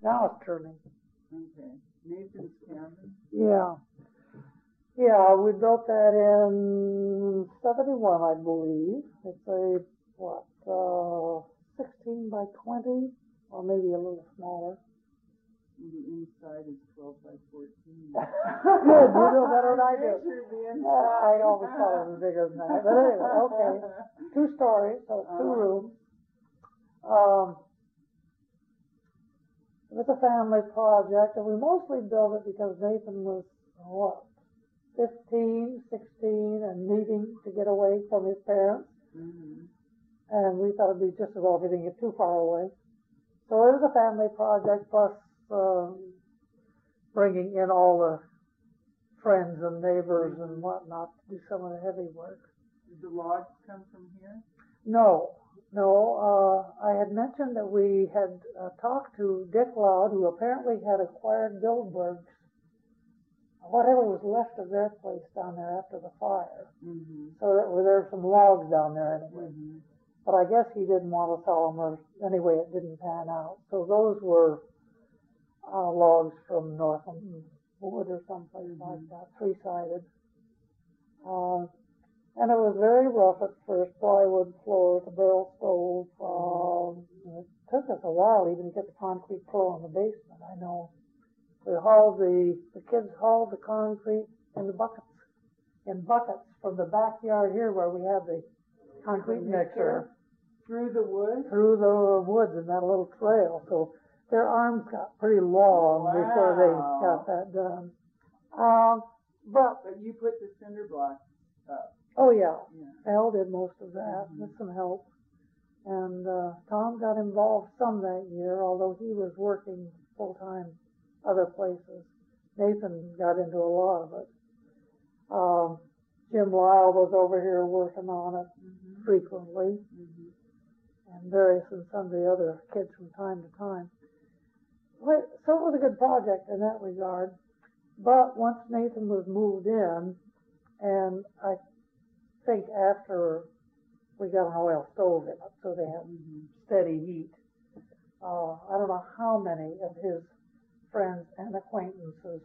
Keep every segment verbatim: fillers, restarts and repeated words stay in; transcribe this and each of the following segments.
Now it's turning. Okay. Nathan's cabin? Yeah. Yeah, we built that in seventy-one, I believe. It's a, what, uh, sixteen by twenty, or maybe a little smaller. And the inside is twelve by fourteen. Good, you know better than I do. Yeah, I always thought it was bigger than that. But anyway, okay. Two stories, so two uh-huh. rooms. Um, it was a family project, and we mostly built it because Nathan was, what, fifteen, sixteen, and needing to get away from his parents. Mm-hmm. And we thought it'd be just as well if he didn't get too far away. So it was a family project, plus um, bringing in all the friends and neighbors mm-hmm. and whatnot to do some of the heavy work. Did the logs come from here? No. No, uh, I had mentioned that we had uh, talked to Dick Loud, who apparently had acquired Bildberg's, whatever was left of their place down there after the fire. Mm-hmm. So that, well, there were some logs down there anyway. Mm-hmm. But I guess he didn't want to sell them, or anyway, it didn't pan out. So those were uh, logs from Northam Wood or someplace mm-hmm. like that, three-sided. Uh, And it was very rough at first, plywood floors, a barrel stove. Um, it took us a while even to get the concrete floor in the basement, I know. We hauled the, the kids hauled the concrete in the buckets, in buckets from the backyard here where we have the concrete the mixer. mixer. Through the woods? Through the woods in that little trail. So their arms got pretty long wow. before they got that done. Um, but, but you put the cinder blocks up. Oh, yeah. yeah. Al did most of that mm-hmm. with some help. And uh, Tom got involved some that year, although he was working full-time other places. Nathan got into a lot of it. Um, Jim Lyle was over here working on it mm-hmm. frequently. Mm-hmm. And various and sundry other kids from time to time. So it was a good project in that regard. But once Nathan was moved in, and I think after we got an oil stove in it, so they had mm-hmm. steady heat. Uh, I don't know how many of his friends and acquaintances,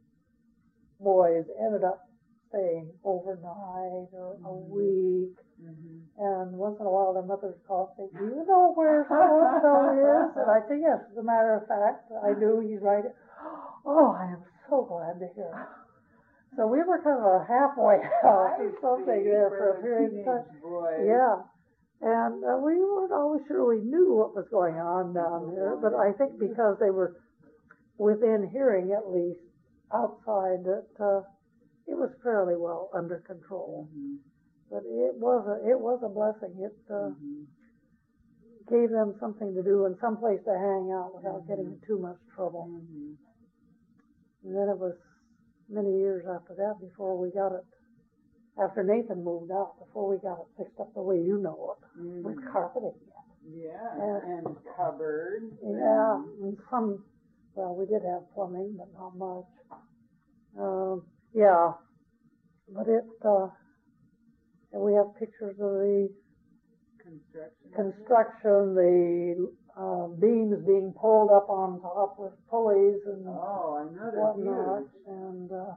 boys, ended up staying overnight or mm-hmm. a week. Mm-hmm. And once in a while, their mothers called and say, "Do you know where so-and-so is?" And I say, "Yes, as a matter of fact, I do. He's right here." "Oh, I am so glad to hear it." So we were kind of a halfway house or something there for a period of time. Yeah. And uh, we weren't always sure we knew what was going on down there, but I think because they were within hearing, at least, outside, that uh, it was fairly well under control. Mm-hmm. But it was a, it was a blessing. It uh, mm-hmm. gave them something to do and some place to hang out without mm-hmm. getting in too much trouble. Mm-hmm. And then it was many years after that before we got it, after Nathan moved out, before we got it fixed up the way you know it, mm. with carpeting. Yeah, and, and cupboards. Yeah, and some, well, we did have plumbing, but not much. Um, yeah, but it, uh, and we have pictures of the construction, construction the uh, beams being pulled up on top with pulleys and oh, I know whatnot, huge. and uh,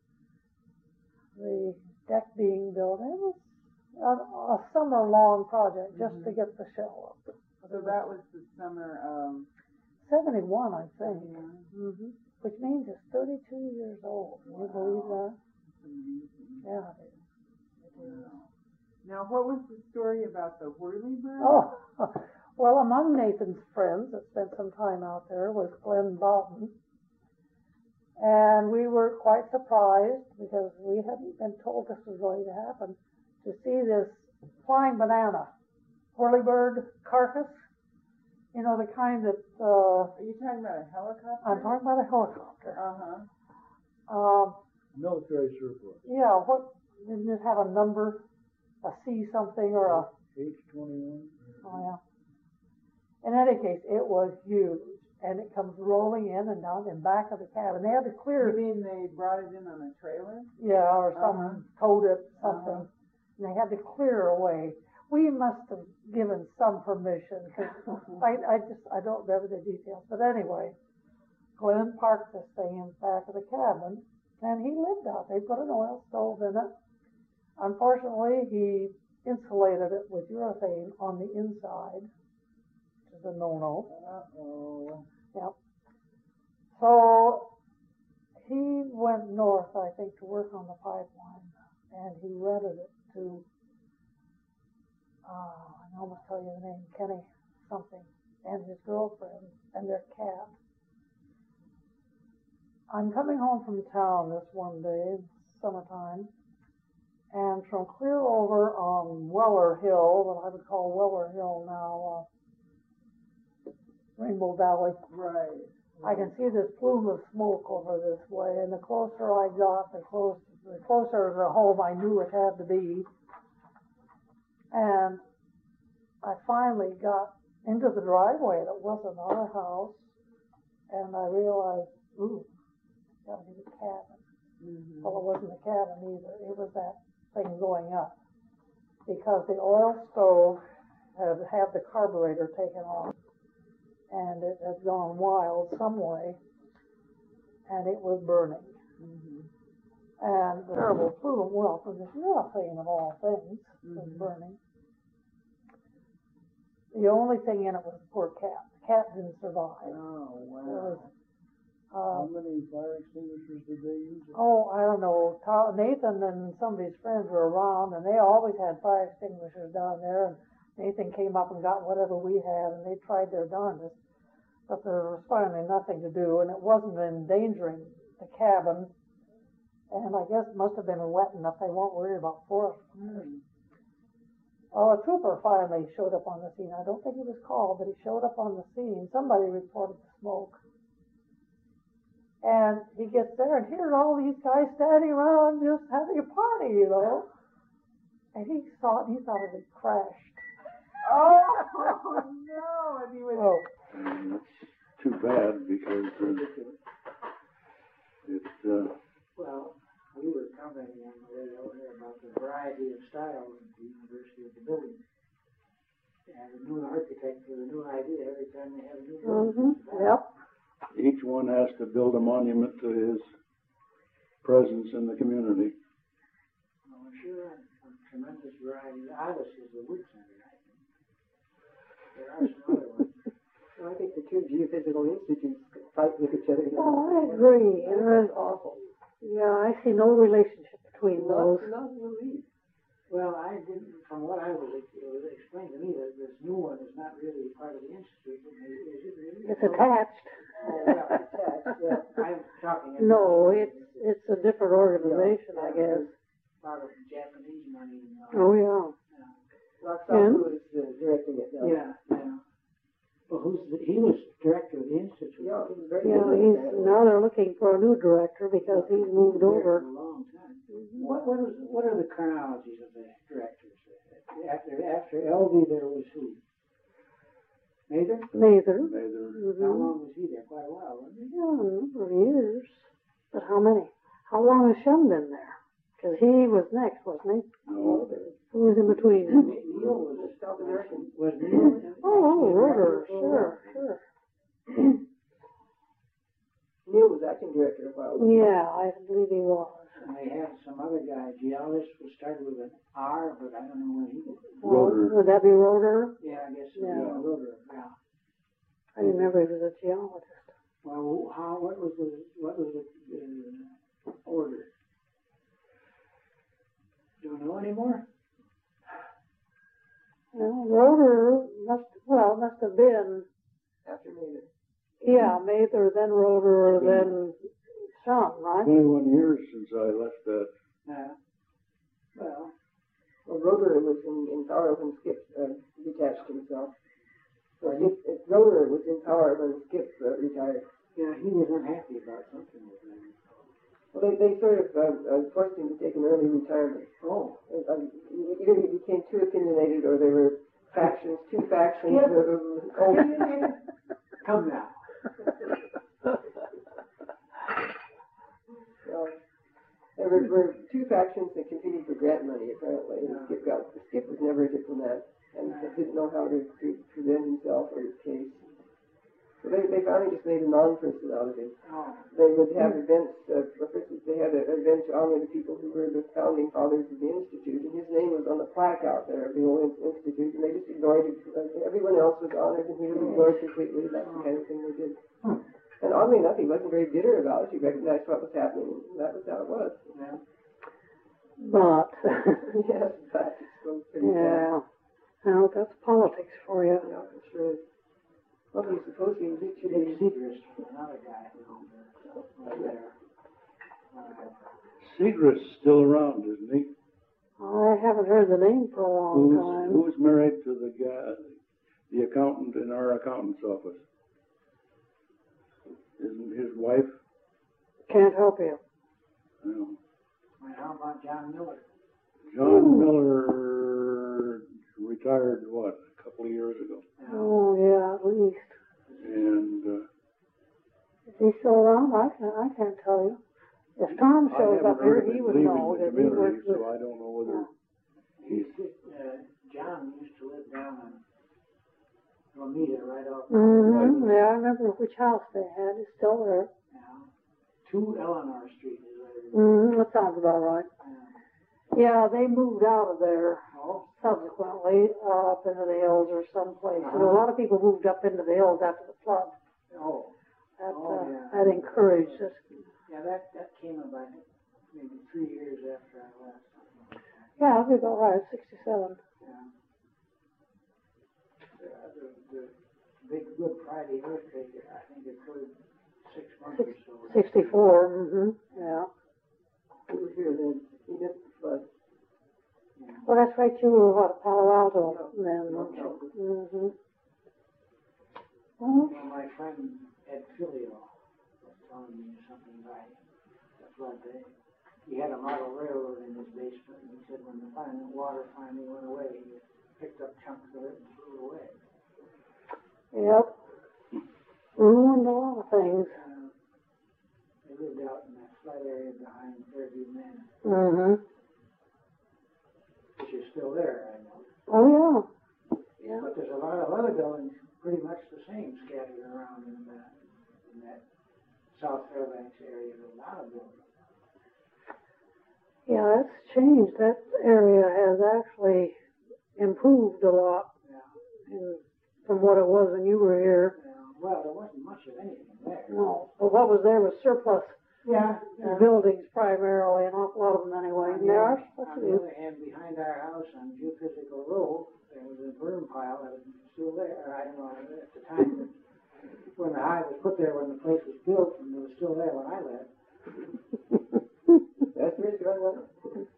the deck being built. It was a, a summer-long project just mm-hmm. to get the shell up. So that was the summer of seventy-one, I think, yeah. mm-hmm. which means it's thirty-two years old. Can wow. you believe that? That's amazing. Yeah, it is. It is. Wow. Now, what was the story about the whirlybird? Oh, well, among Nathan's friends that spent some time out there was Glenn Boughton. And we were quite surprised, because we hadn't been told this was going to happen, to see this flying banana, whirlybird carcass. You know, the kind that... Uh, Are you talking about a helicopter? I'm talking about a helicopter. Uh-huh. Um, Military surplus. Yeah, what, didn't it have a number? A C something or a... H twenty-one. Oh, yeah. In any case, it was huge, and it comes rolling in and down in back of the cabin. They had to clear... You mean they brought it in on a trailer? Yeah, or someone uh-huh. towed it, something. Uh-huh. And they had to clear away. We must have given some permission. I, I just, I don't remember the details. But anyway, Glenn parked this thing in the back of the cabin, and he lived out there. He put an oil stove in it. Unfortunately, he insulated it with urethane on the inside, which is a no-no. Uh-oh. Yep. So he went north, I think, to work on the pipeline, and he rented it to, uh, I can almost tell you the name, Kenny something, and his girlfriend, and their cat. I'm coming home from town this one day, summertime, and from clear over on Weller Hill, what I would call Weller Hill now, uh, Rainbow Valley, Right. I can see this plume of smoke over this way, and the closer I got, the closer, the closer to the home I knew it had to be. And I finally got into the driveway that wasn't our house, and I realized, ooh, gotta be the cabin. Mm-hmm. Well, it wasn't the cabin either. It was that thing going up, because the oil stove had had the carburetor taken off, and it had gone wild some way, and it was burning. Mm-hmm. And the terrible plume, well, from this urethane of all things, was Mhm. burning. The only thing in it was the poor cat. The cat didn't survive. Oh, It was, wow. How uh, many fire extinguishers did they use? oh, I don't know. Ta- Nathan and some of his friends were around, and they always had fire extinguishers down there. And Nathan came up and got whatever we had, and they tried their darndest. But there was finally nothing to do, and it wasn't endangering the cabin. And I guess it must have been wet enough they weren't worried about forest fires. Mm. Well, a trooper finally showed up on the scene. I don't think he was called, but he showed up on the scene. Somebody reported the smoke. And he gets there, and here's all these guys standing around just having a party, you know. And he saw it, he thought it had crashed. Oh, no. And he was... Oh, And that's too bad because uh, it, uh, Well, we were commenting on the way over here about the variety of styles at the University of the building. And a new architect with a new idea every time they have a new building. mm-hmm, yep. each one has to build a monument to his presence in the community. Well, I'm sure a tremendous variety. Alice is the wood center, I think. There are some other ones. Well, I think the two geophysical institutes fight with each other. Oh, I agree. It's awful. Yeah, I see no relationship between those. Not, not really. Well, I didn't, from what I was, it was explained to me that this new one is not really part of the institute. Is it really? It's attached. Oh, well, it's attached, yeah. I'm talking. about- No, it's it's a different organization, I guess. A lot of Japanese money. And all. Oh, yeah. Roxanne, who is uh, directing it now. Yeah, yeah. Well, who's the, he was director of the institute. Yeah, he's very Yeah, good at he's, that. now they're looking for a new director because he's moved For over. a long time. What what was what are the chronologies of the directors? After after L V there was who? Mather? Mather. Mather. How Mm-hmm. long was he there? Quite a while, wasn't he? Yeah, a number of years. But how many? How long has Shum been there? Because he was next, wasn't he? No, Who was in between? Neil was The South American. was Neil. Oh, actually Roder, director for a sure, while? sure. Neil was acting director a while ago. Yeah, I believe he was. And they had some other guy, geologist, who started with an R, but I don't know when he did. Well, Roder. would that be Roder? Yeah, I guess so. Yeah. Yeah, Roder. Yeah. I didn't remember he was a geologist. Well, how? What was the what was the uh, order? Don't know anymore. Well, Roder must, well, must have been, After Mather. yeah, Mather, then Roder, then Shum, right? twenty-one years since I left that. Yeah. Well, Well, Roder was in, in power when Skip uh, detached himself. So Skip, uh, Roder was in power when Skip uh, retired. yeah, he was unhappy about something with that. Well, they, they sort of uh, uh, forced him to take an early retirement. Oh. Uh, uh, either he became too opinionated or there were factions, two factions Yeah. of, of oh, Come now. well, there were, were two factions that competed for grant money, apparently, and Yeah. Skip got, Skip was never a diplomat and didn't know how to, to present himself or his case. So they, they finally just made a non-person out of him. Oh, They would have events, uh, for instance, they had an event to honor the people who were the founding fathers of the Institute, and his name was on the plaque out there of the old Institute, and they just ignored it. Uh, everyone else was honored, and he was ignored completely. That's the kind of thing they did. Hmm. And oddly enough, he wasn't very bitter about it. He recognized what was happening, and that was how it was. yeah. But, Yes, but it's so pretty sad. yeah, now that's politics for you. Yeah, it sure is. Well, you suppose he was Big actually Segrist, another guy who uh, was there. Uh, Segrist's still around, isn't he? I haven't heard the name for a long Who's, time. who's married to the guy, the accountant in our accountant's office? Isn't his wife? Can't help you. No. and how about John Miller? John Miller retired, what, a couple of years ago? Uh, Oh, yeah, at least. And uh, Is he still around? I can't, I can't tell you. If Tom I shows haven't up here, heard of he him would leaving know the that he community, worked with. so I don't know whether He used to, uh, John used to live down on Romita, right off. Mm-hmm, yeah, I remember which house they had. It's still there. Yeah. Two Eleanor Street is what it is. Mm-hmm, that sounds about right. Yeah. Yeah, they moved out of there Oh, subsequently, uh, up into the hills or someplace. And a Uh-huh. lot of people moved up into the hills after the flood. oh, That, Oh, uh, yeah. that encouraged us. yeah, that, that came about maybe three years after I left. something like that. Yeah, I'll be about right, sixty-seven. Yeah. The, the, the big Good Friday earthquake, I think it occurred six months or so. Sixty-four, mm-hmm, yeah. we were here then. He missed the flood. Yeah. Well, that's right, you were, what, Palo Alto then, weren't Yeah. you? Mm-hmm. Well, Well, my friend Ed Filio was telling me something about the flood day. He had a model railroad in his basement, and he said when the fin- water finally went away, he picked up chunks of it and threw it away. yep. Ruined a lot of things. Uh, they lived out in that flat area behind Fairview Manor, Mm-hmm. which is still there, I know. Oh, yeah. Yeah. But there's a lot of other buildings pretty much the same scattered around in that, in that South Fairbanks area. There's a lot of buildings. Yeah, that's changed. That area has actually improved a lot Yeah. in, from what it was when you were here. Uh, well, there wasn't much of anything there. No, but what was there was surplus Yeah. yeah. buildings primarily, an awful lot of them anyway. And there are On such the a, other hand, behind our house on Geophysical Road, there was a burn pile that was still there. I don't know at the time, but when the hive was put there, when the place was built, and it was still there when I left. That's where it's going on.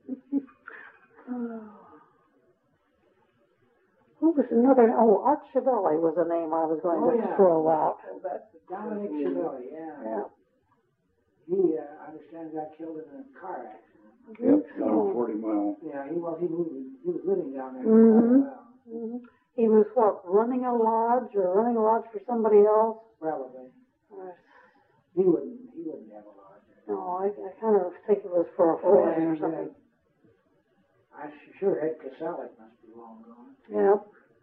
who was another? Oh, Art Chiavelli was the name I was going Oh, to yeah. throw out. Oh, that's Dominic Chiavelli, yeah. Yeah. He, uh, I understand, got killed in a car accident. yep, down So, forty mile. Yeah, he well, he moved. He was living down there for Mhm. quite a while, mhm. He was what, running a lodge or running a lodge for somebody else? probably. Or, He wouldn't. He wouldn't have a lodge. no, I, I kind of think it was for a Oh, friend or and, uh, something. I'm sure Ed Kasalik must be long gone. Yeah.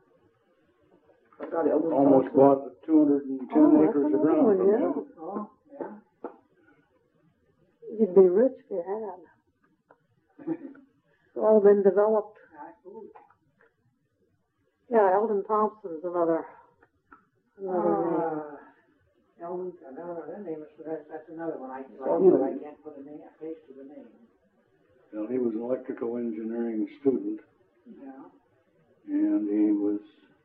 I thought Eldon Almost Thompson. bought two hundred and ten Oh, that's acres of another ground one, from yeah. him. Oh, yeah. You'd be rich if you had. It's all been developed. I suppose. Yeah, Eldon Thompson's another, another name. Uh, Elton, another, that name is, that's, that's another one. I, like Oh, you, really? I can't put a name, a face to the name. Well, he was an electrical engineering student, Yeah. and he was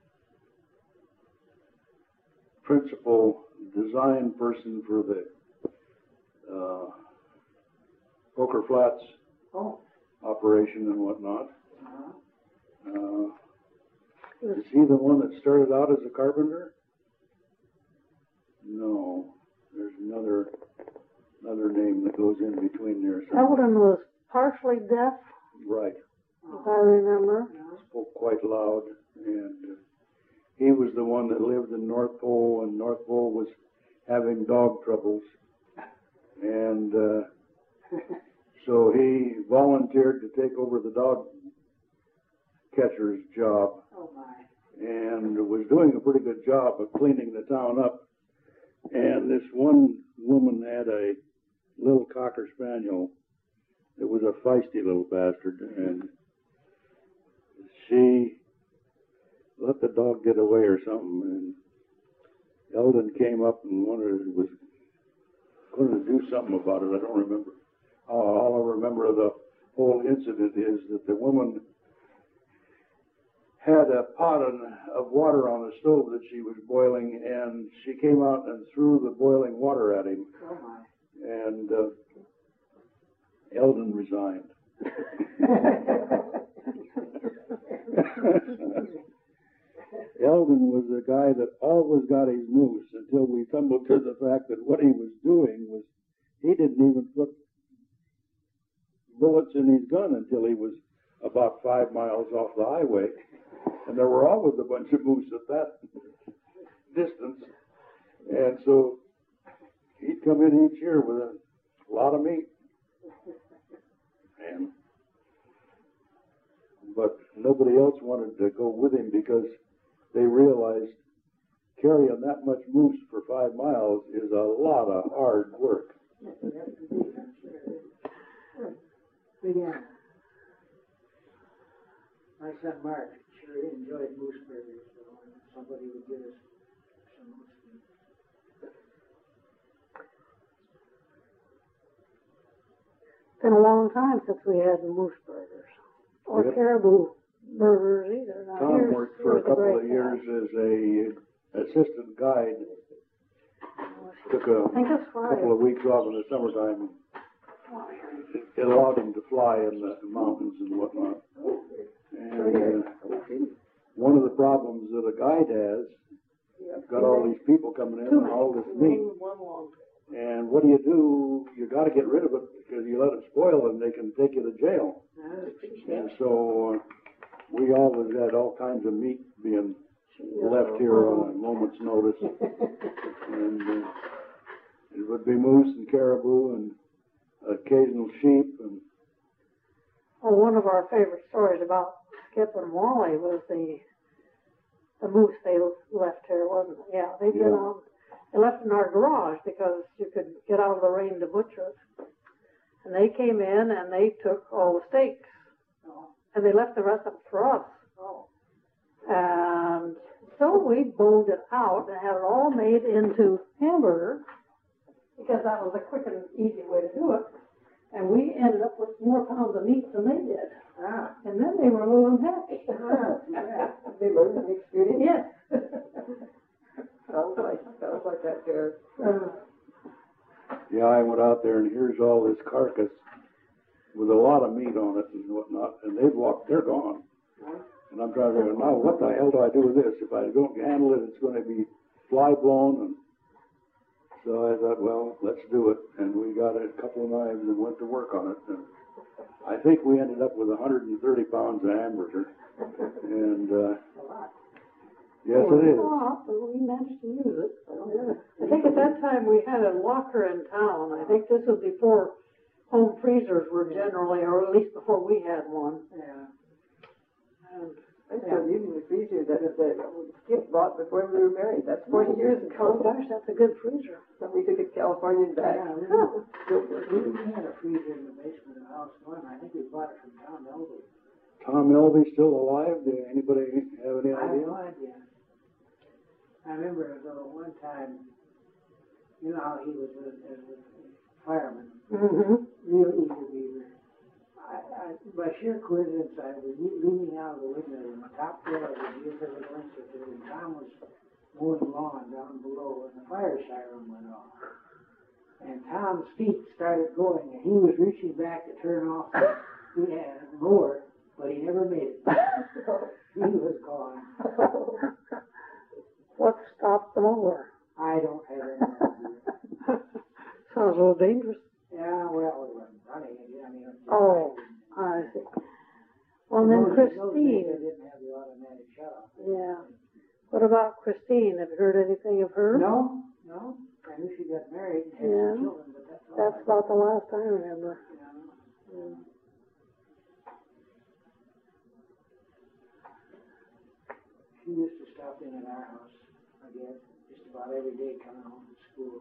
principal design person for the uh, Poker Flats Oh. operation and whatnot. Uh-huh. Uh, is he the one that started out as a carpenter? No, there's another another name that goes in between there. somewhere. Eldon was partially deaf, Right, if I remember. Yeah. spoke quite loud, and uh, he was the one that lived in North Pole, and North Pole was having dog troubles, and uh, so he volunteered to take over the dog catcher's job, Oh, my. and was doing a pretty good job of cleaning the town up And this one woman had a little Cocker Spaniel. It was a feisty little bastard, and she let the dog get away or something, and Eldon came up and wanted was going to do something about it. I don't remember. Uh, all I remember of the whole incident is that the woman had a pot of water on the stove that she was boiling, and she came out and threw the boiling water at him. Oh my. And uh, Eldon resigned. Eldon was a guy that always got his moose until we tumbled to the fact that what he was doing was he didn't even put bullets in his gun until he was about five miles off the highway. And there were always a bunch of moose at that distance. And so he'd come in each year with a lot of meat. And but nobody else wanted to go with him because they realized carrying that much moose for five miles is a lot of hard work. Big animal. My son Mark sure enjoyed moose burgers, so somebody would give us some moose meat. It's been a long time since we had moose burgers or Yep. caribou burgers either. Now, Tom here's- worked for a here's the couple great of years guy. as a assistant guide. Took a I think it's couple Friday. of weeks off in the summertime. It, it allowed him to fly in the mountains and whatnot. And uh, one of the problems that a guide has, you've got all these people coming in and all this meat. And what do you do? You got to get rid of it because you let it spoil and they can take you to jail. And so uh, we always had all kinds of meat being left here on a moment's notice. And uh, it would be moose and caribou and occasional sheep. And Oh, one of our favorite stories about Skip and Wally was the the moose they left here, wasn't it? Yeah, they'd been Yeah. on. They left in our garage because you could get out of the rain to butcher it. And they came in and they took all the steaks. And they left the rest of it for us. And so we boned it out and had it all made into hamburger because that was a quick and easy way to do it. And we ended up with more pounds of meat than they did. Ah. And then they were a little unhappy. They learned an experience. Yes. Sounds like, sounds like that there. Uh, yeah, I went out there and here's all this carcass with a lot of meat on it and whatnot. And they've walked, they're gone. And I'm trying to figure, now what the hell do I do with this? If I don't handle it, it's going to be fly blown. And so I thought, well, let's do it. And we got a couple of knives and went to work on it. And I think we ended up with one hundred thirty pounds of hamburger. And uh, yes, it is. Oh, but we managed to use it. I think at that time we had a locker in town. I think this was before home freezers were generally, or at least before we had one. Yeah. And I'm still using the freezer that, that Skip bought before we were married. That's forty years oh ago. gosh, that's a good freezer. When we took it to California and back. Yeah, we, we, we had a freezer in the basement of the house one. I think we bought it from Tom Elby. Tom Elby still alive? Do anybody have any I have idea? no idea. I remember though one time, you know how he was a, as a fireman, Mm-hmm. real eager beaver. I, I, by sheer coincidence, I was le- leaning out of the window in the top floor of the geophysical institute, and Tom was mowing lawn down below, and the fire siren went off. And Tom's feet started going, and he was reaching back to turn off the yeah, mower, but he never made it. He was gone. What stopped the mower? I don't have any idea. Sounds a little dangerous. Yeah, well, it wasn't running. I mean, it was just Oh, I see. Well, In then those- in those days, Christine. They didn't have the automatic shut off. Yeah. What about Christine? Have you heard anything of her? No, no. I knew she got married and had Yeah. some children, but that's all. That's I- about the last I remember. Yeah. Yeah. She used to stop in at our house, I guess, just about every day coming home from school. school.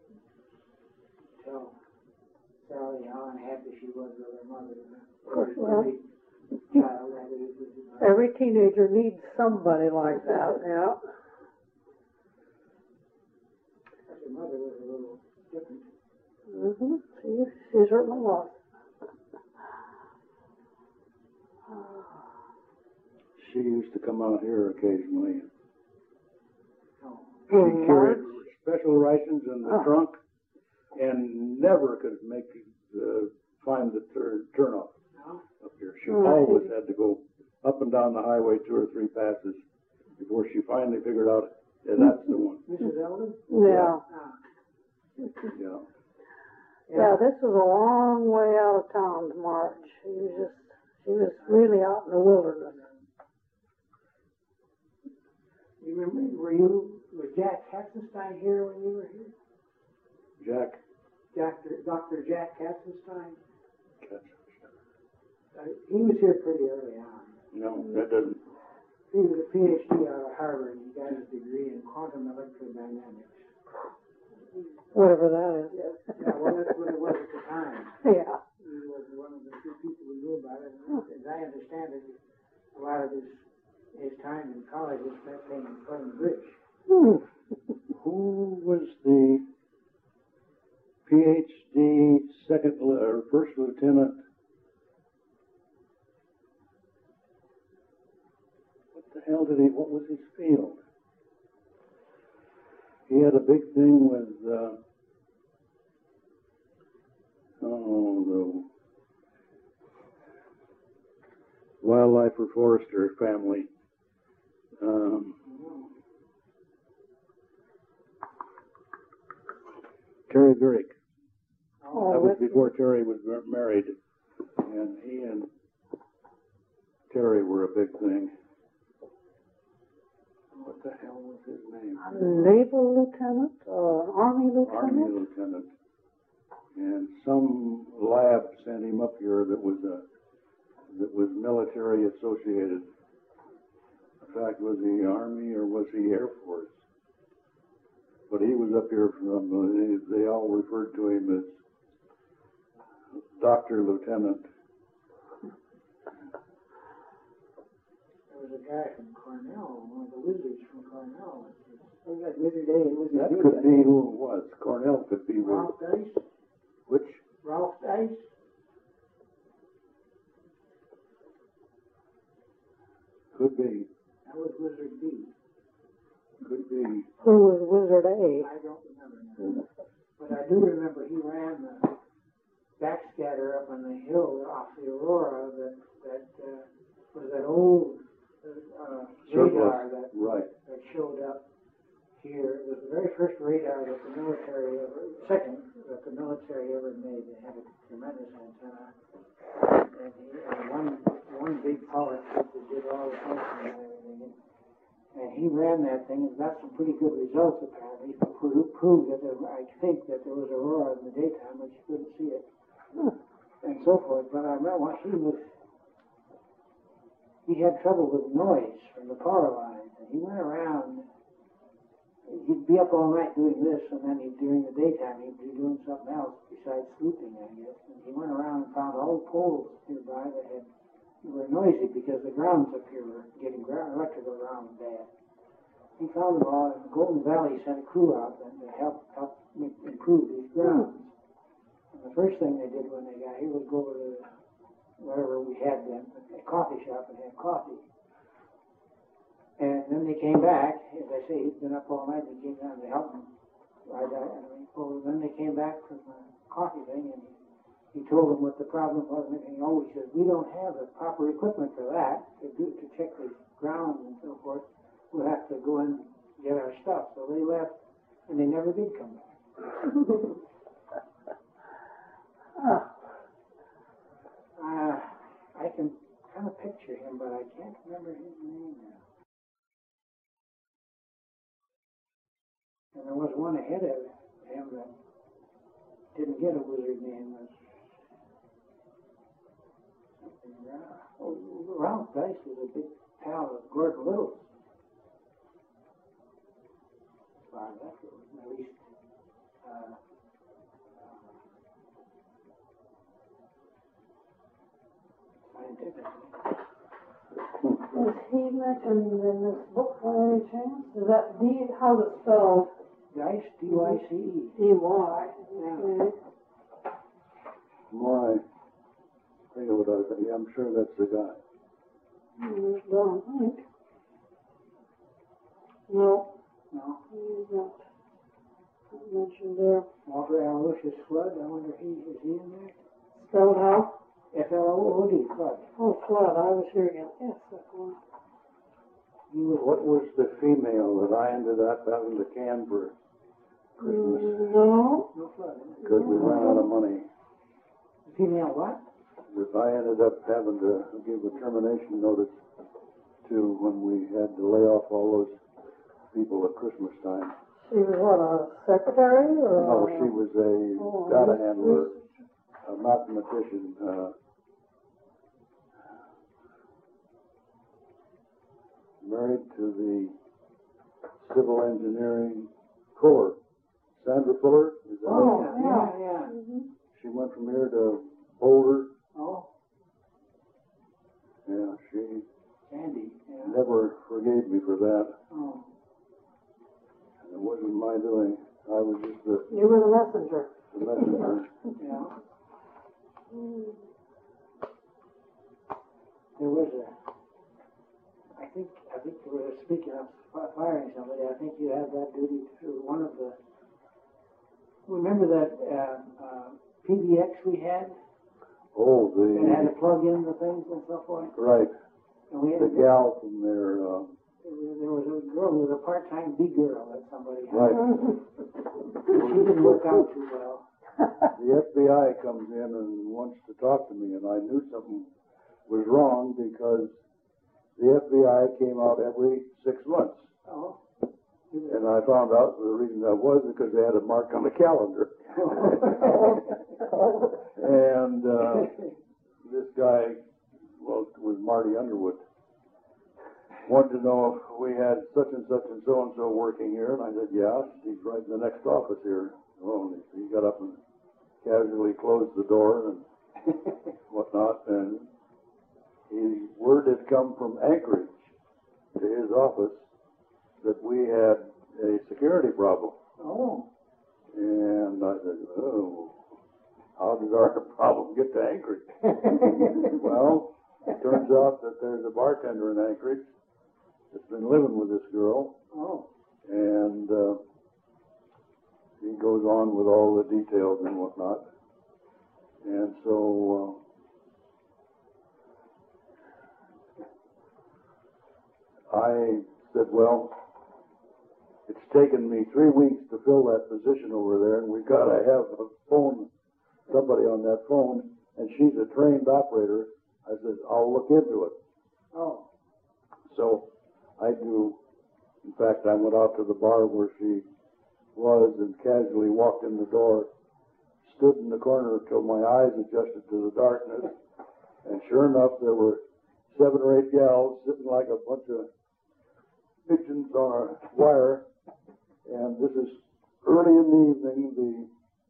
Tell Sally how unhappy she was with her mother. Of course, well, Every child that age was in every teenager needs somebody like that, yeah. Her mother was a little different. Mm-hmm. She, she certainly was. She used to come out here occasionally. Oh. She Mm, carried Marge? special rations in the Oh. trunk and never could make uh, find the tur- turnoff No? up here. She Oh, always see. had to go up and down the highway two or three passes before she finally figured out that that's the one. Missus Eldon? Yeah. Ah. Yeah. Yeah, this was a long way out of town to March. She was just, she was really out in the wilderness. You remember, were you, was Jack Katzenstein here when you were here? Jack. Doctor Doctor Jack Katzenstein? Katz. Uh, he was here pretty early on. No, that doesn't. He was a PhD out of Harvard, and he got his degree in quantum electrodynamics. Whatever that is. Yeah, well, that's what it was at the time. Yeah. He was one of the few people who knew about it. And as I understand it, a lot of his his time in college was spent playing playing bridge. Hmm. Who was the PhD second or first lieutenant? What the hell did he? What was his field? He had a big thing with uh, oh the wildlife or forester family. Um, Terry Gurrick. Oh, That was that's- before Terry was mar- married, and he and Terry were a big thing. What the hell was his name? A naval lieutenant or an army Army lieutenant? lieutenant. And some lab sent him up here that was a that was military associated. In fact, was he Army or was he Air Force? But he was up here from. They, they all referred to him as Doctor Lieutenant. There was a guy from Cornell, one of the wizards from Cornell. We got Wizard A and Wizard That B. could be who it was. Cornell could be where. Ralph Dice? Which? Ralph Dice? Could be. That was Wizard B. Could be. Who was Wizard A? I don't remember now. But I do remember he ran the backscatter up on the hill off the Aurora that, that uh, was that old uh, radar Surplus. that, Right. that showed up here. It was the very first radar that the military ever, second, that the military ever made. They had a tremendous antenna. And, he, and one, one big power chip that did all the functioning and everything. And he ran that thing and got some pretty good results apparently. Pro- proved that there, I think that there was aurora in the daytime, but you couldn't see it. And so forth. But I remember he was, he had trouble with noise from the power lines. And he went around, he'd be up all night doing this, and then he, during the daytime he'd be doing something else besides sleeping, I guess. And he went around and found all the poles nearby that had were noisy because the grounds up here were getting ground electrical ground bad. He found them all, and Golden Valley sent a crew out and to help help make, improve these grounds. And the first thing they did when they got here was go over to wherever we had them, a coffee shop, and have coffee. And then they came back. As I say, he'd been up all night. They came down to help him ride out. And well, then they came back from the coffee thing, and he told them what the problem was, and he always said, we don't have the proper equipment for that, to do, to check the ground and so forth. We'll have to go and get our stuff. So they left, and they never did come back. Oh, uh, I can kind of picture him, but I can't remember his name now. And there was one ahead of him that didn't get a wizard name. Was Oh, Ralph Dice was a big pal of Gordon Little's. As far as that goes, at least uh, scientifically. Is he mentioned in this book by any chance? Is that D, how's it spelled? Dice, D Y C E. D Y. Yeah. Okay. My, think of it, I think, yeah, I'm sure that's the guy. Hmm, don't think. No, No. he's not not mentioned there. Walter Aloysius Flood, I wonder if he, is he in there? Spelled how? F L O O D, Flood. Oh, Flood, I was here again. Yes, that one. He was, What was the female that I ended up having to can for Christmas? Mm, no. no Flood, isn't it? Because we ran out of money. The female what? That I ended up having to give a termination notice to when we had to lay off all those people at Christmas time. She was what, a secretary or? No, a- she was a Oh, data re- handler, a mathematician, uh, married to the civil engineering Fuller. Sandra Fuller? Is that Oh, her? yeah, yeah. Mhm. She went from here to Boulder. Oh, Yeah, she Sandy, yeah. never forgave me for that. Oh, It wasn't my doing. I was just the, You were the messenger. the messenger. yeah. Mm. There was a, I think, I think we were speaking of fi- firing somebody, I think you had that duty through one of the, remember that, uh, uh, P B X we had? Oh, That had to the, plug in the things and so forth? right, And we had, the a- gal from there, uh, there was a girl, there was a part-time bee girl that somebody had. right. She didn't work out too well. The F B I comes in and wants to talk to me, and I knew something was wrong because the F B I came out every six months. Oh. And I found out the reason that was because they had it marked on the calendar. And uh, this guy, well, it was Marty Underwood, wanted to know if we had such and such and so and so working here, and I said, yeah, he's right in the next office here. Well, he got up and casually closed the door and whatnot, and he, word had come from Anchorage to his office that we had a security problem. Oh. And I said, oh, how did our problem get to Anchorage? Well, it turns out that there's a bartender in Anchorage that's been living with this girl, Oh. and uh, he goes on with all the details and whatnot. And so uh, I said, well, it's taken me three weeks to fill that position over there, and we've got to have a phone, somebody on that phone, and she's a trained operator. I said, I'll look into it. Oh. So I do. In fact, I went out to the bar where she was and casually walked in the door, stood in the corner until my eyes adjusted to the darkness, and sure enough, there were seven or eight gals sitting like a bunch of pigeons on a wire. And this is early in the evening. The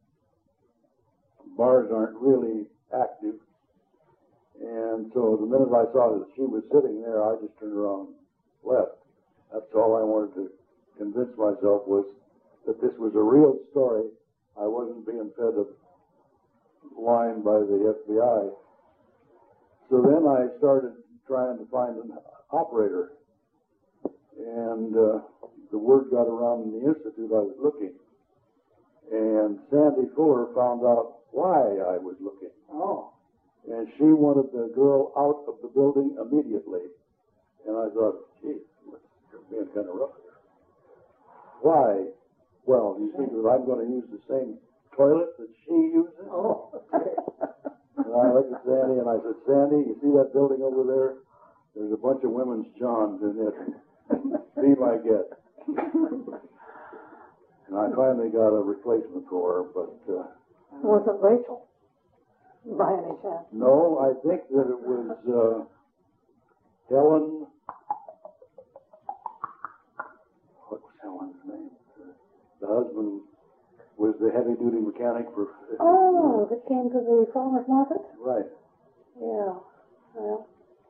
bars aren't really active. And so the minute I saw that she was sitting there, I just turned around and left. That's all I wanted to convince myself was that this was a real story. I wasn't being fed a line by the F B I. So then I started trying to find an operator. And uh, the word got around in the institute I was looking. And Sandy Fuller found out why I was looking. Oh. And she wanted the girl out of the building immediately. And I thought, gee, you're being kind of rough here. Why? Well, you think that I'm going to use the same toilet that she uses? Oh. Okay. And I looked at Sandy and I said, Sandy, you see that building over there? There's a bunch of women's johns in it. Be my guest. And I finally got a replacement for her, but uh, Was it Rachel? By any chance? no, I think that it was uh, Helen. What was Helen's name? The husband was the heavy-duty mechanic for... Oh, that came to the farmer's market? Right. Yeah, well,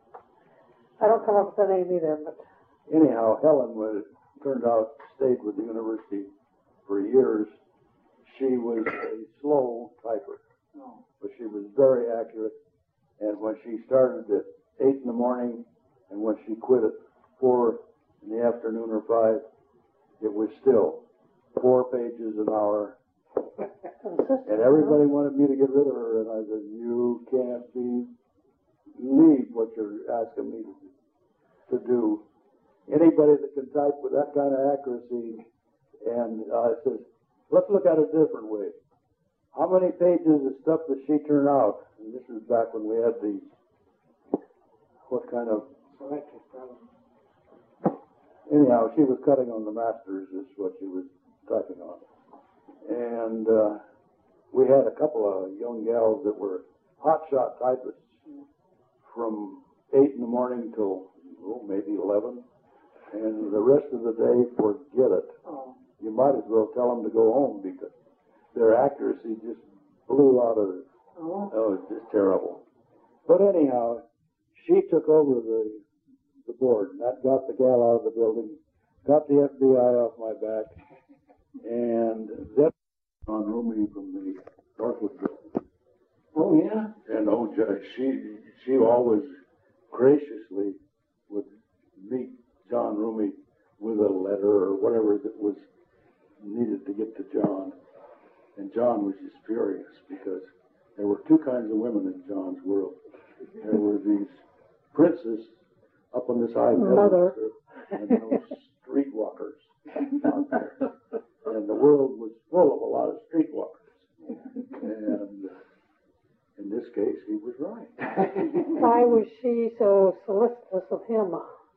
I don't come up with the name either, but... Anyhow, Helen was, turned out, stayed with the university for years. She was a slow typer, Oh, but she was very accurate. And when she started at eight in the morning, and when she quit at four in the afternoon or five, it was still four pages an hour. consistent. And everybody wanted me to get rid of her, and I said, "You can't be believe what you're asking me to, to do. Anybody that can type with that kind of accuracy." And uh, I says, "Let's look at it a different way. How many pages of stuff does she turn out?" And this is back when we had the, what kind of, selective problem. anyhow, she was cutting on the masters is what she was typing on. And uh, we had a couple of young gals that were hotshot typists from eight in the morning till, oh, maybe eleven. And the rest of the day, forget it. Oh, You might as well tell them to go home because their accuracy just blew out of it. oh, Oh, it's just terrible. But anyhow, she took over the the board, and that got the gal out of the building, got the F B I off my back, and then on Rumi from the Northwood building. oh, yeah? And oh, Judge, she she always graciously would meet John Rumi with a letter or whatever that was needed to get to John. And John was just furious because there were two kinds of women in John's world. There were these princes up on this high Mother. pedestal and those streetwalkers out there. And the world was full of a lot of streetwalkers. And in this case, he was right. Why was she so solicitous of him?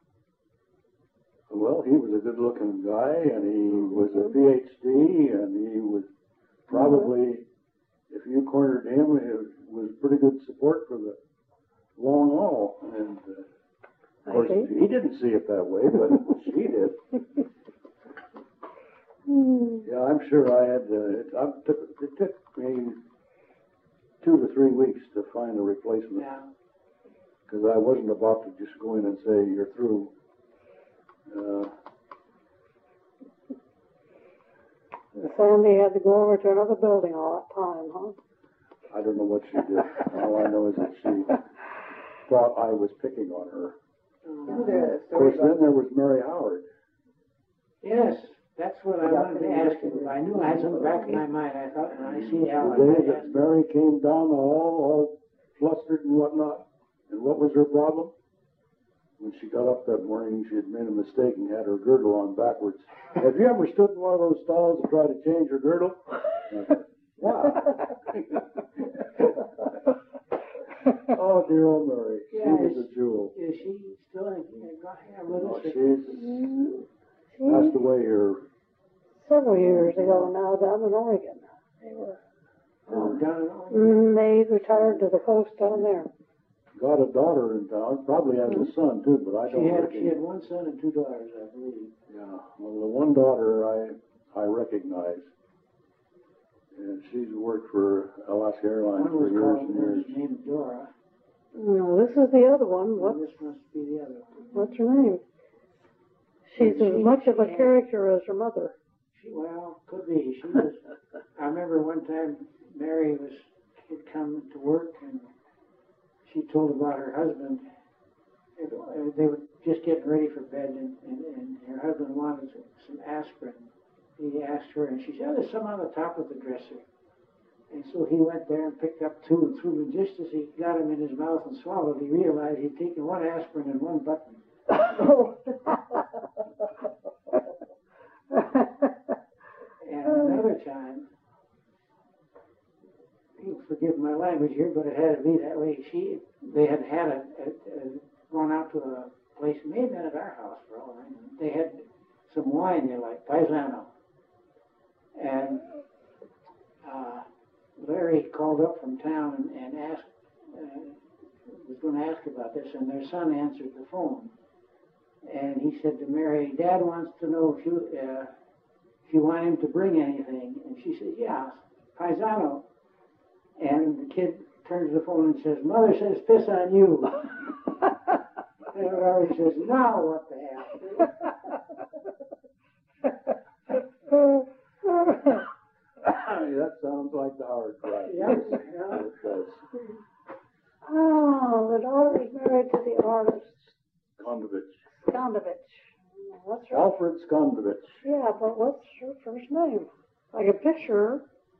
Well, he was a good-looking guy, and he was a P H D, and he was probably, if you cornered him, it was pretty good support for the long haul. And uh, of course, he didn't see it that way, but she did. Yeah, I'm sure I had. Uh, it, I took, it took me two to three weeks to find a replacement Yeah. because I wasn't about to just go in and say you're through. Uh, Sandy had to go over to another building all that time, huh? I don't know what she did. All I know is that she thought I was picking on her. Isn't there a Of story course, then about there was Mary Howard. Yes, that's what I wanted to ask you. I knew I had something back in my mind. I thought, when I see The Alan, day I that asked, Mary came down the hall, all flustered and whatnot. And what was her problem? When she got up that morning, she had made a mistake and had her girdle on backwards. Have you ever stood in one of those stalls and tried to change your girdle? Wow. Oh, dear old Mary. She Yeah, was it's- a jewel. is she still in here with Oh, us? she's passed away here. Several years ago now down in Oregon. They were, Oh, down in Oregon. mm, they retired to the coast down there. Got a daughter in town. Probably has a son, too, but I She don't had, reckon. she had one son and two daughters, I believe. Yeah, well, the one daughter I I recognize, and she's worked for Alaska Airlines One for was years called, and one years. was named Dora. No, this is the other one. And What, this must be the other one. what's her name? She's She- as much of a she had- character as her mother. She, well, could be. She was, I remember one time Mary was, had come to work and she told about her husband. And, uh, they were just getting ready for bed and, and, and her husband wanted some, some aspirin. He asked her and she said, oh, there's some on the top of the dresser. And so he went there and picked up two and threw them just as he got them in his mouth and swallowed, he realized he'd taken one aspirin and one button. And another time, you forgive my language here, but it had to be that way. She, they had had a, a, a gone out to a place, may have been at our house for all I know. They had some wine they like, Paisano. And uh, Larry called up from town and, and asked, uh, was going to ask about this, and their son answered the phone. And he said to Mary, Dad wants to know if you, uh, if you want him to bring anything. And she says, yeah, paisano. And the kid turns to the phone and says, Mother says piss on you. And Rory says, now what the hell? That sounds like the Howard cry. Yes, Yes, yeah. it does. Oh, the daughter's married to the artist Skondovich. Skondovich. That's right. Alfred Skondovich. Yeah, but what's her first name? I can picture her.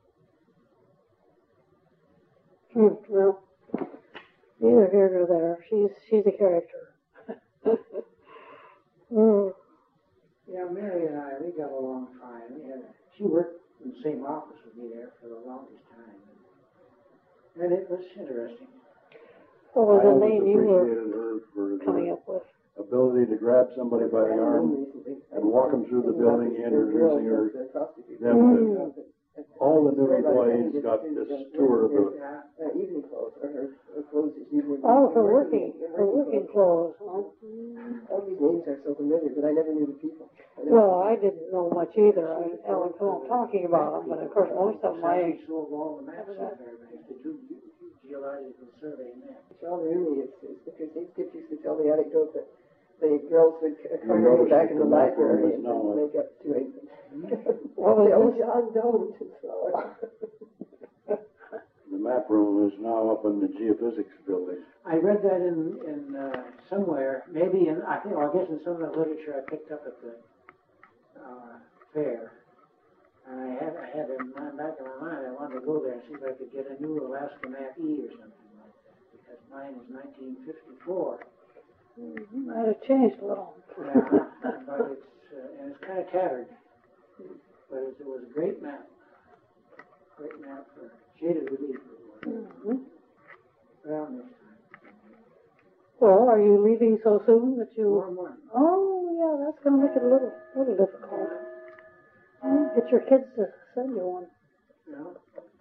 Hmm, well, neither here nor there. She's she's a character. mm. Yeah, Mary and I, we got along fine. We had, she worked in the same office with me there for the longest time. And it was interesting. What was I the always name you were appreciated her for coming her up with? ability to grab somebody by the arm and walk them through the building, introducing her, them Mm. to all the new employees got this tour of the, Yeah. Uh, evening clothes, or her, her clothes that she wore. Oh, her working, her working clothes. Huh? All these names are so familiar, but I never knew the people. I never- Well, I didn't know much either. I Ellen Cohen talking about them, but of course most of them I. She sold all the maps in Fairbanks, the two geological survey maps. John Rooney is, is because these kids used to tell the anecdote that the girls would c- You corner him notice back that in the the map room library is and now a- make up to him. What was Say, oh, this? John, don't. And so on. the map room is now up in the geophysics building. I read that in, in uh, somewhere, maybe in, I think, well, I guess in some of the literature I picked up at the uh, fair. And I had, I had in my back of my mind, I wanted to go there and see if I could get a new Alaska Map E or something like that. Because mine is nineteen fifty-four. Mm, might have changed a little. Yeah, but it's, uh, and it's kind of tattered. But it, it was a great map. Great map for shaded relief. Mhm. Around this time. Well, are you leaving so soon that you? Tomorrow morning. Oh, yeah, that's going to make it a little, little difficult. Well, get your kids to send you one. Yeah.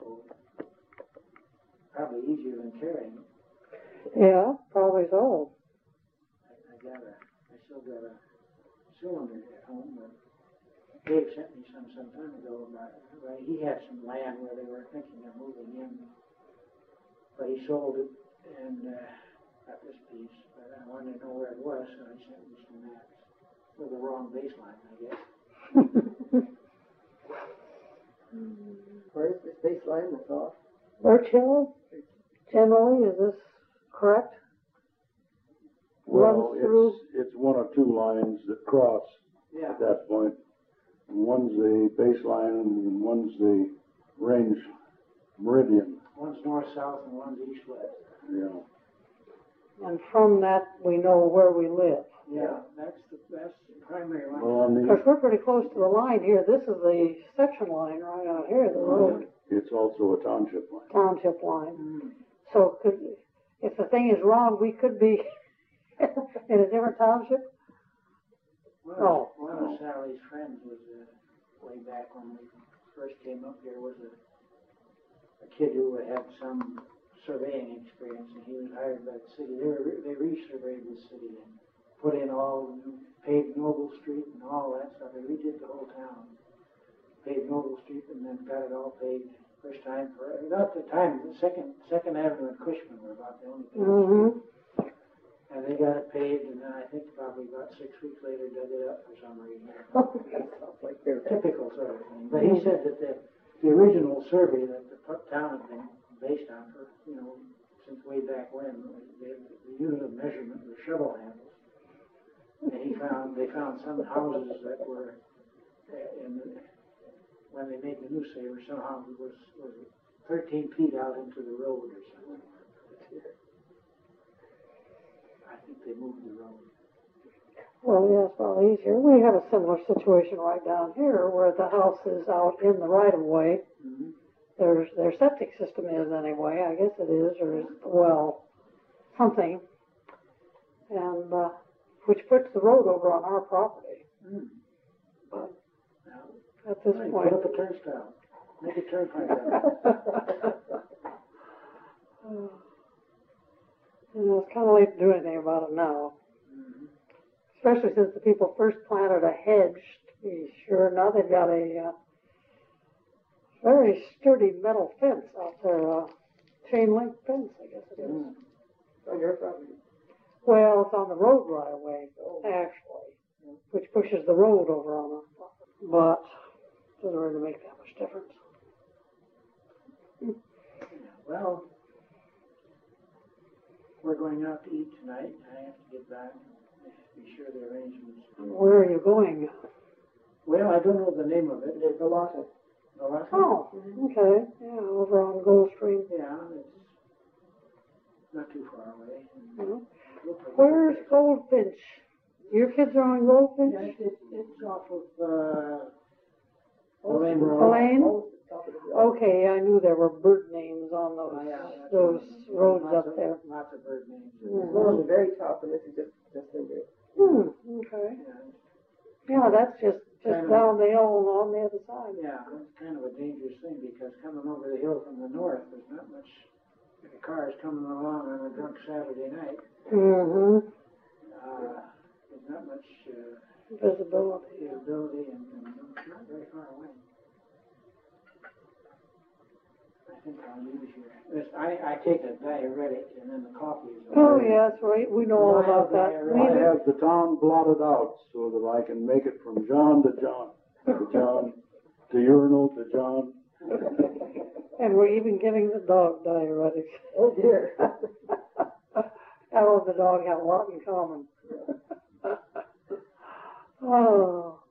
Probably easier than carrying it. Yeah, probably so. I, I got a, I still got a cylinder at home, but Dave sent me some some time ago about, well, he had some land where they were thinking of moving in, but he sold it and uh, got this piece, but I wanted to know where it was, so he sent me some maps with the wrong baseline, I guess. Where's this baseline that's off? Birch Hill, generally, is this correct? Well, Runs through- it's, it's one of two lines that cross Yeah. at that point. One's the baseline and one's the range meridian, One's north-south and one's east-west. you know. And from that, we know where we live. Yeah, that's the, that's the primary line. Well, on Of course, the, we're pretty close to the line here. This is the section line right out here, the road it's also a township line. township line. Mm. So could, if the thing is wrong, we could be in a different township? One Oh. of, one of Sally's friends was, uh, way back when we first came up here, was a, a kid who had some surveying experience, and he was hired by the city. They were, they resurveyed the city and put in all, the new- paved Noble Street and all that stuff. They redid the whole town. Paved Noble Street and then got it all paved first time for, about the time, the second, Second Avenue and Cushman were about the only paved Mm-hmm. And they got it paved, and then I think probably about six weeks later dug it up for some reason. That sounds like they're. Typical sort of thing. But he said that the, the original survey that the pu- town had been based on for, you know, since way back when, the, the unit of measurement was shovel handles. And he found, they found some houses that were, uh, in the, when they made the new saver, some houses was, was thirteen feet out into the road or something. I think they moved the road. Well, yes, well, easier. We have a similar situation right down here where the house is out in the right of way. Mm-hmm. There's, their septic system is anyway, I guess it is, or is, well, something. And, uh, which puts the road over on our property Mm. But Now, at this Right, point. put up a turnstile, make a turnpike out of it. You know, it's kind of late to do anything about it now, Mhm. especially since the people first planted a hedge to be sure sure. Now they've got a uh, very sturdy metal fence out there, uh, chain link fence, I guess it is. Mm. On your property. Well, it's on the road right away, actually, which pushes the road over on us. But doesn't really make that much difference. Well, we're going out to eat tonight. I have to get back and be sure the arrangements. Where are you going? Well, I don't know the name of it. There's a lot of. The last Oh, okay. Yeah, over on Gold Stream. Yeah, it's not too far away. Mhm. Where's Goldfinch? Your kids are on Goldfinch? Yeah, it's, it's off of, uh, Elaine Road. Elaine? Oh, it's the top of the hill. Okay, I knew there were bird names on those, Oh, yeah, that's those right. roads Lots up of- there. Lots of bird names. There's one on the very top, and this is just, just under it. Hmm, okay. And, Yeah, that's just, just Kind of- down the hill and on the other side. yeah, it's kind of a dangerous thing because coming over the hill from the north, there's not much, if a car is coming along on a drunk Saturday night, Mm-hmm. uh, there's not much, uh, Visibility. visibility and, and it's not very far away. I think I'll use your, this, I, I take a diuretic and then the coffee is. Oh, yeah, that's right. We know all about that. I We do- have the town blotted out so that I can make it from John to John, to John, to urinal to John. And we're even giving the dog diuretics. Oh dear. Harold and the dog have a lot in common. Oh.